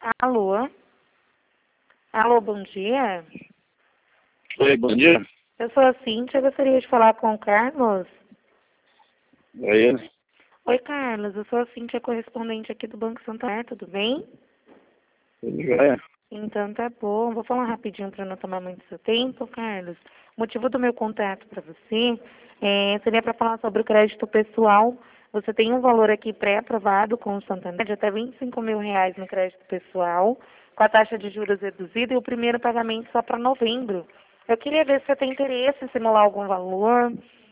Alô? Alô, bom dia. Oi, bom dia. Eu sou a Cíntia, gostaria de falar com o Carlos. É ele? Oi, Carlos, eu sou a Cíntia, correspondente aqui do Banco Santander, tudo bem? Tudo jóia? Então tá bom, vou falar rapidinho para não tomar muito seu tempo, Carlos. O motivo do meu contato para você seria para falar sobre o crédito pessoal. Você tem um valor aqui pré-aprovado com o Santander de até R$ 25.000 no crédito pessoal, com a taxa de juros reduzida e o primeiro pagamento só para novembro. Eu queria ver se você tem interesse em simular algum valor.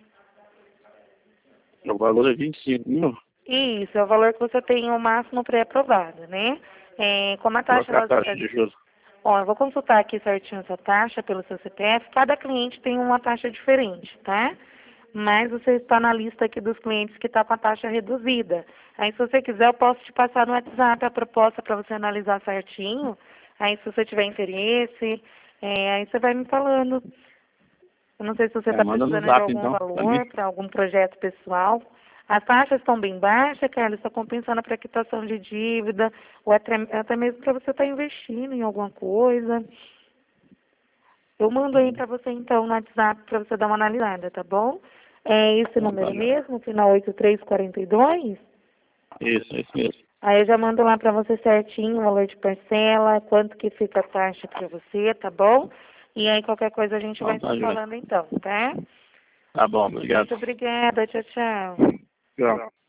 O valor é 25 mil. Isso, é o valor que você tem o máximo pré-aprovado, né? Como a Qual taxa que é a ela taxa de juros? Ó, eu vou consultar aqui certinho essa taxa pelo seu CPF. Cada cliente tem uma taxa diferente, tá? Mas você está na lista aqui dos clientes que está com a taxa reduzida. Aí, se você quiser, eu posso te passar no WhatsApp a proposta para você analisar certinho. Aí, se você tiver interesse, aí você vai me falando. Eu não sei se você está Manda no precisando de zap algum então, pra mim. valor para algum projeto pessoal. As taxas estão bem baixas, Carlos, está compensando para quitação de dívida, ou até mesmo para você estar investindo em alguma coisa. Eu mando aí para você então no WhatsApp para você dar uma analisada, tá bom? É esse Então, tá número jóia. mesmo, final 8342? Isso mesmo. Aí eu já mando lá para você certinho o valor de parcela, quanto que fica a taxa para você, tá bom? E aí qualquer coisa a gente Então, vai tá se jóia. falando então, tá? Tá bom, obrigado. Muito obrigada, tchau, tchau. Tchau.